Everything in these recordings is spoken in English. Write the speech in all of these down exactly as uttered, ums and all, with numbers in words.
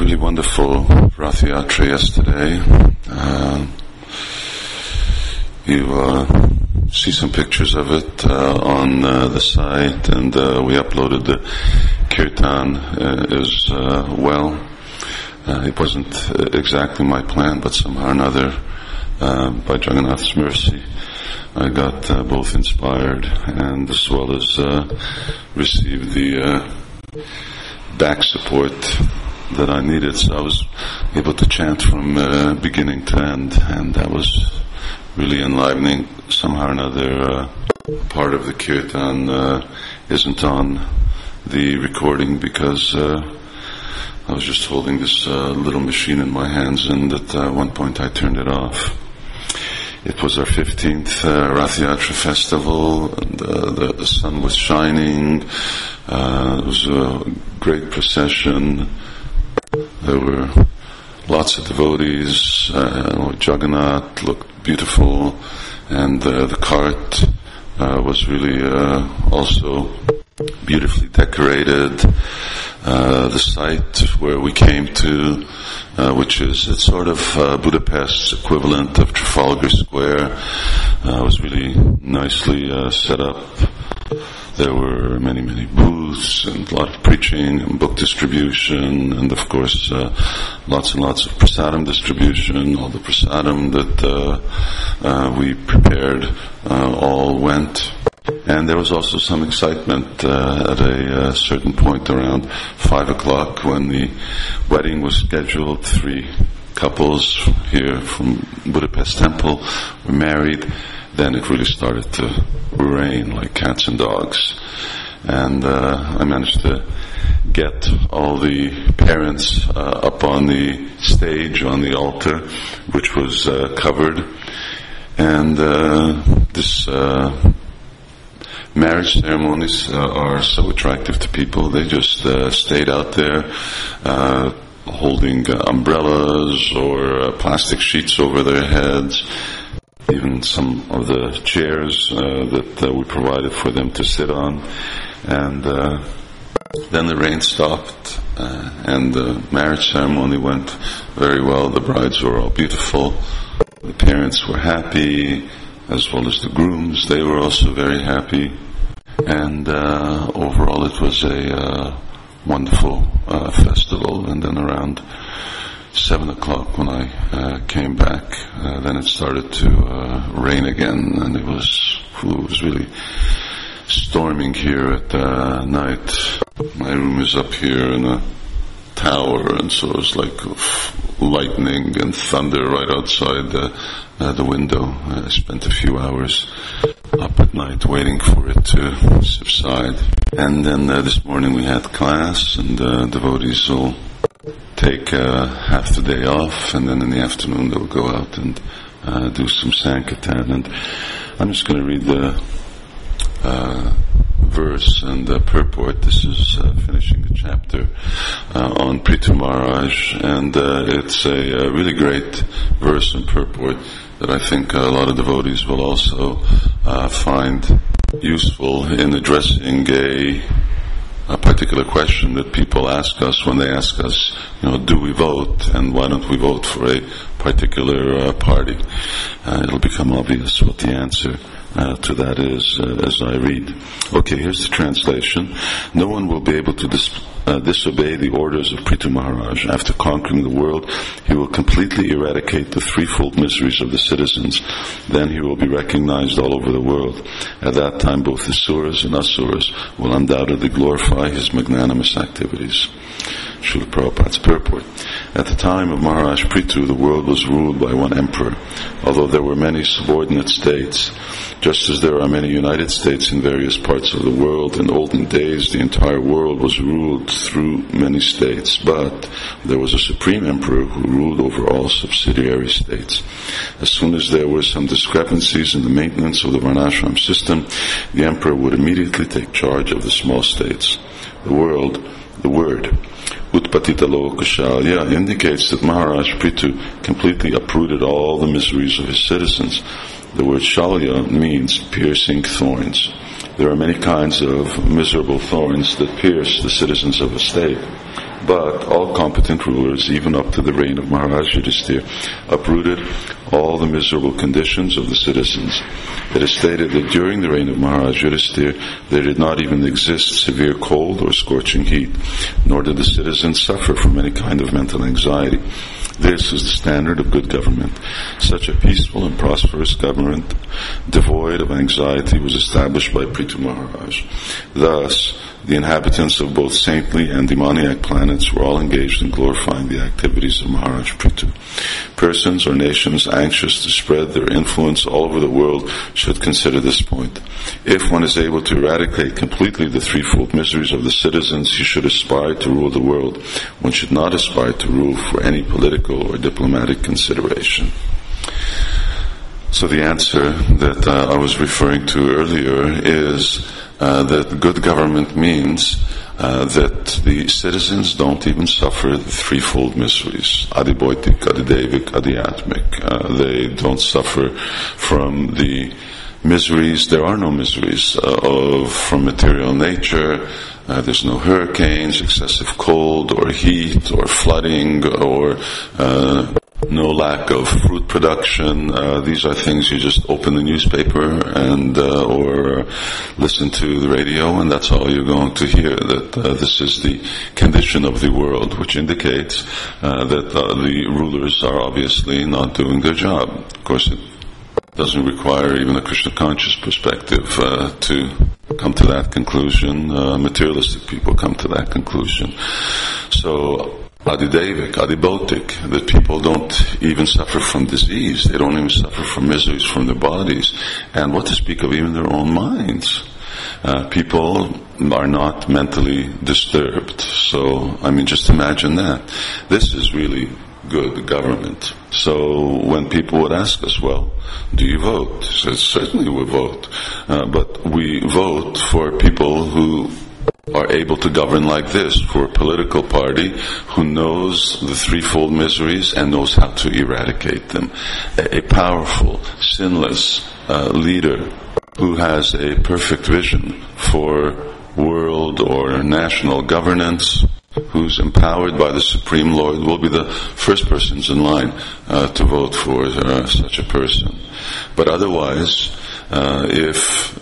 really wonderful Rath Yatra yesterday. Uh, you uh, see some pictures of it uh, on uh, the site, and uh, we uploaded the kirtan uh, as uh, well. Uh, it wasn't uh, exactly my plan, but somehow or another, uh, by Jagannath's mercy, I got uh, both inspired and as well as uh, received the uh, back support that I needed. So I was able to chant from uh, beginning to end, and that was really enlivening. Somehow or another, uh, part of the kirtan uh, isn't on the recording because uh, I was just holding this uh, little machine in my hands, and at uh, one point I turned it off. It was our fifteenth uh, Rath Yatra festival, and uh, the, the sun was shining. Uh, it was a great procession. There were lots of devotees. Uh, Jagannath looked beautiful, and uh, the cart uh, was really uh, also beautifully decorated. Uh, the site where we came to, uh, which is it's sort of uh, Budapest's equivalent of Trafalgar Square, uh, was really nicely uh, set up. There were many, many booths and a lot of preaching and book distribution, and of course uh, lots and lots of prasadam distribution. All the prasadam that uh, uh, we prepared uh, all went. And there was also some excitement uh, at a uh, certain point around five o'clock when the wedding was scheduled. Three couples here from Budapest Temple were married. Then it really started to rain like cats and dogs. And uh, I managed to get all the parents uh, up on the stage, on the altar, which was uh, covered. And uh, this... Uh, Marriage ceremonies uh, are so attractive to people. They just uh, stayed out there uh, holding uh, umbrellas or uh, plastic sheets over their heads. Even some of the chairs uh, that uh, we provided for them to sit on. And uh, then the rain stopped uh, and the marriage ceremony went very well. The brides were all beautiful. The parents were happy, as well as the grooms. They were also very happy. And uh, overall it was a uh, wonderful uh, festival. And then around seven o'clock when I uh, came back, uh, then it started to uh, rain again, and it was, it was really storming here at uh, night. My room is up here in a tower, and so it was like lightning and thunder right outside the, uh, the window. I spent a few hours up at night waiting for it to subside. And then uh, this morning we had class, and uh, devotees will take uh, half the day off, and then in the afternoon they'll go out and uh, do some Sankirtan. And I'm just going to read the uh, verse and the purport. This is uh, finishing the chapter uh, on Prithu Maharaj, and uh, it's a, a really great verse and purport that I think a lot of devotees will also uh, find useful in addressing a, a particular question that people ask us when they ask us, you know, do we vote, and why don't we vote for a particular uh, party? Uh, it'll become obvious what the answer Uh, to that is uh, as I read. Okay, here's the translation. No one will be able to dis- uh, disobey the orders of Prithu Maharaj. After conquering the world, he will completely eradicate the threefold miseries of the citizens. Then he will be recognized all over the world. At that time, both the Suras and Asuras will undoubtedly glorify his magnanimous activities. Srila Prabhupada's purport. At the time of Maharaj Prithu, the world was ruled by one emperor, although there were many subordinate states. Just as there are many United States in various parts of the world, in olden days the entire world was ruled through many states, but there was a supreme emperor who ruled over all subsidiary states. As soon as there were some discrepancies in the maintenance of the Varnashram system, the emperor would immediately take charge of the small states. The world, the word, Utpatita Lokashalya, indicates that Maharaj Prithu completely uprooted all the miseries of his citizens. The word Shalya means piercing thorns. There are many kinds of miserable thorns that pierce the citizens of a state. But all competent rulers, even up to the reign of Maharaj Yudhisthira, uprooted all the miserable conditions of the citizens. It is stated that during the reign of Maharaj Yudhisthira, there did not even exist severe cold or scorching heat, nor did the citizens suffer from any kind of mental anxiety. This is the standard of good government. Such a peaceful and prosperous government, devoid of anxiety, was established by Prithu Maharaj. Thus, the inhabitants of both saintly and demoniac planets were all engaged in glorifying the activities of Maharaj Prithu. Persons or nations anxious to spread their influence all over the world should consider this point. If one is able to eradicate completely the threefold miseries of the citizens, he should aspire to rule the world. One should not aspire to rule for any political or diplomatic consideration. So the answer that uh, I was referring to earlier is uh, that good government means uh, that the citizens don't even suffer the threefold miseries. Adibhautik, Adidevik, Adhyatmik. Uh, they don't suffer from the miseries. There are no miseries uh, of from material nature. Uh, there's no hurricanes, excessive cold, or heat, or flooding, or uh, no lack of fruit production. Uh, these are things you just open the newspaper and uh, or listen to the radio, and that's all you're going to hear. That uh, this is the condition of the world, which indicates uh, that uh, the rulers are obviously not doing their job. Of course, it doesn't require even a Krishna conscious perspective uh, to come to that conclusion. Uh, materialistic people come to that conclusion. So, Adidevik, Adibhautik, that people don't even suffer from disease. They don't even suffer from miseries from their bodies. And what to speak of even their own minds. Uh, people are not mentally disturbed. So, I mean, just imagine that. This is really good government. So when people would ask us, well, do you vote? I said, certainly we vote. Uh, but we vote for people who are able to govern like this, for a political party who knows the threefold miseries and knows how to eradicate them. A, a powerful, sinless uh, leader who has a perfect vision for world or national governance, who's empowered by the Supreme Lord, will be the first persons in line uh, to vote for uh, such a person. But otherwise, uh, if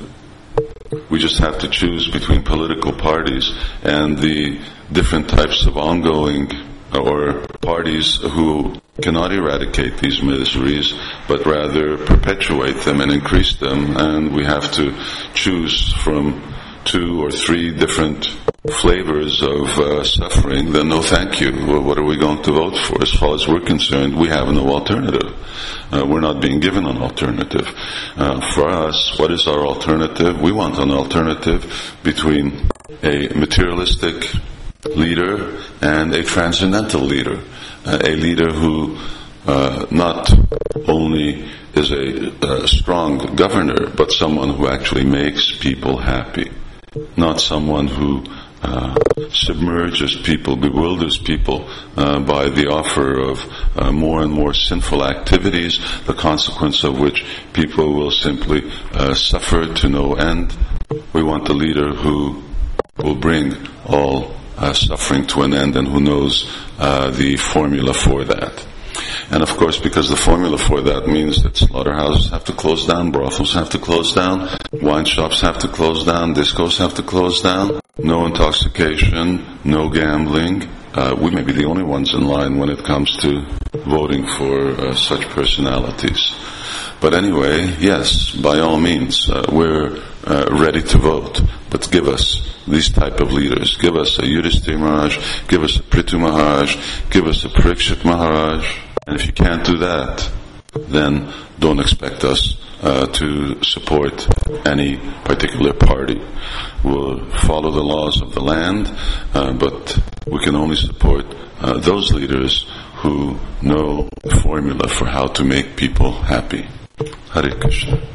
we just have to choose between political parties and the different types of ongoing or parties who cannot eradicate these miseries, but rather perpetuate them and increase them, and we have to choose from two or three different flavors of uh, suffering, then no thank you. Well, what are we going to vote for? As far as we're concerned, we have no alternative. Uh, we're not being given an alternative. Uh, for us, what is our alternative? We want an alternative between a materialistic leader and a transcendental leader. Uh, a leader who uh, not only is a, a strong governor, but someone who actually makes people happy. Not someone who uh, submerges people, bewilders people uh, by the offer of uh, more and more sinful activities, the consequence of which people will simply uh, suffer to no end. We want a leader who will bring all uh, suffering to an end and who knows uh, the formula for that. And of course, because the formula for that means that slaughterhouses have to close down, brothels have to close down, wine shops have to close down, discos have to close down, no intoxication, no gambling. Uh, we may be the only ones in line when it comes to voting for uh, such personalities. But anyway, yes, by all means, uh, we're uh, ready to vote. But give us these type of leaders. Give us a Yudhisthira Maharaj, give us a Prithu Maharaj, give us a Parikshit Maharaj. And if you can't do that, then don't expect us uh, to support any particular party. We'll follow the laws of the land, uh, but we can only support uh, those leaders who know the formula for how to make people happy. Hare Krishna.